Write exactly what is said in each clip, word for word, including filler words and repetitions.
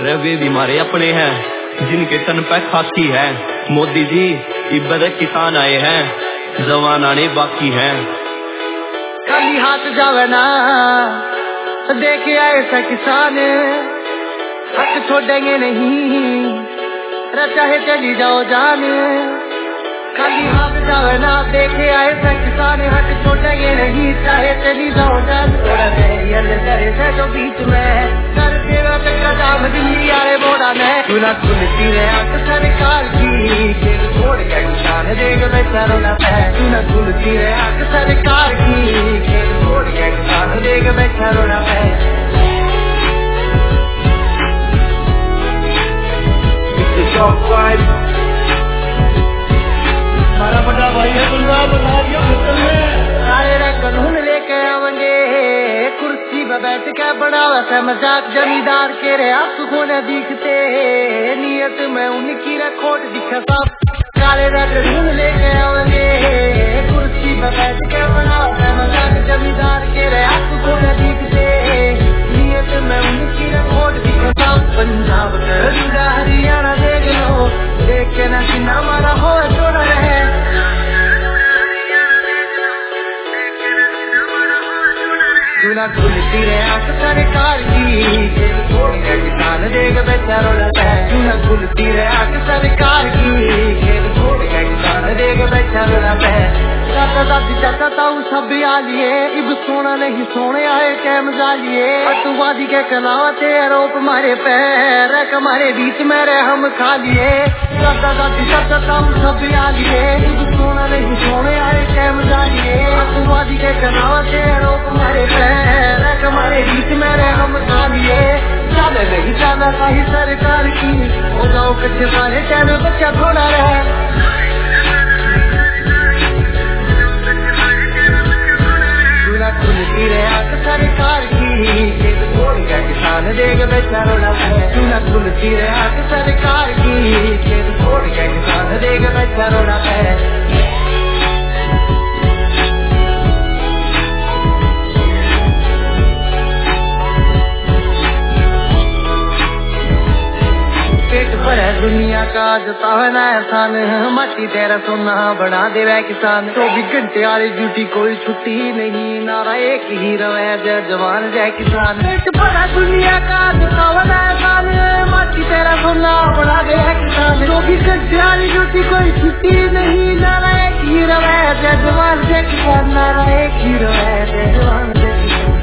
रवि भी हमारे अपने हैं जिनके तन पे खाती है। मोदी जी इब्बत किसान आए हैं, जवान आने बाकी हैं। खाली हाथ जावे ना देखे आए सा किसान, हक छोड़ेंगे नहीं रे चाहे चली जाओ जान। खाली हाथ जावे ना देखे आए सा किसान, हक छोड़ेंगे नहीं चाहे चली जाओ जान। थोड़ा देर करे से जो बीच में कर तेरा चक्कर जाम दिल्ली आए बोड़ा में सुना सुनती रहे आंख सरकार की, खेल छोड़ के किसान देख बेचारों ना है। सुना सुनती रहे आंख सरकार की, खेल छोड़ के किसान देख बेचारों ना है। सारा बड़ा भाई है पंजाब बना दिया खत्म है। सारे रे कानून लेके आवेंगे कुर्सी पे बैठ के बढ़ावा से मजाक जमींदार के रे आंसू खोने दिखते नियत में उनकी रे खोट दिखे सब। सारे रे कानून लेके आवेंगे कुर्सी पे बैठ के बढ़ावा से मजाक जमींदार के रे आंसू खोने दिखते नियत में उनकी रे खोट दिखे सब। पंजाब का हरियाणा देख लो देख के ना सीना मारा हो छोड़ा रहे। सुना खुलती रहे आंख सरकार की, खेल छोड़ के किसान देख बेचारों ना है। सुना खुलती रहे आंख सरकार की, खेल छोड़ के किसान देख बेचारों ना है। चाचा दादी चाचा ताऊ सब आलिए इब सोना नहीं सोने आए कैम जालिए। अतुवादी के कलावते आरोप मारे पैर हमारे बीच में रहे हम खा लिए। चाचा दादी चाचा ताऊ सब आलिए इब सोना नहीं सोने आए कैम जालिए। अतुवादी के कलावते आरोप मारे पैर हमारे बीच में रहे हम खा लिए। जाने नहीं जाना कहीं सरकार की हो जाओ कच्चे सारे चैनल बच्चा थोड़ा रहे। खुलती रहे आंख सरकार की, खेत छोड़ के किसान देख बेचारों ना है। सुना खुलती रहे आंख सरकार की, खेत छोड़ के किसान देख बेचारों ना है। पेट भरे दुनिया का जताना एहसान, माटी तेरा सोना बना दे वह किसान। चौबीस घंटे वाली ड्यूटी कोई छुट्टी नहीं, नारा एक ही रवे जय जवान जय किसान। पेट भरा दुनिया का जताना एहसान, माटी तेरा सोना बना दे वह किसान। चौबीस घंटे वाली ड्यूटी कोई छुट्टी नहीं, नारा एक ही रवे जय जवान जय किसान। नारा एक ही रवे जय जवान जय किसान।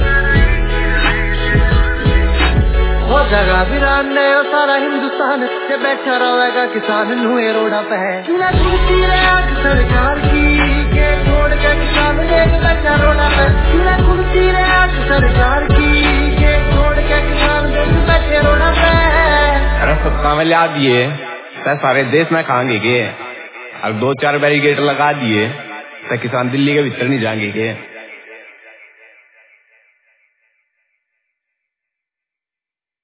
वो जगह वीरान ने सारा हिंदुस्तान से बैठा रहेगा किसान नुए रोड़ा पे। सुना खुलती रहे आंख सरकार की, के छोड़ के किसान देख बैठा रोड़ा पे। सुना खुलती रहे आंख सरकार की, के छोड़ के किसान देख बैठे रोड़ा पे। अरे सत्ता में ला दिए सारे देश में खाएंगे के, अब दो चार बैरिकेड लगा दिए तो किसान दिल्ली के भीतर नहीं जाएंगे के।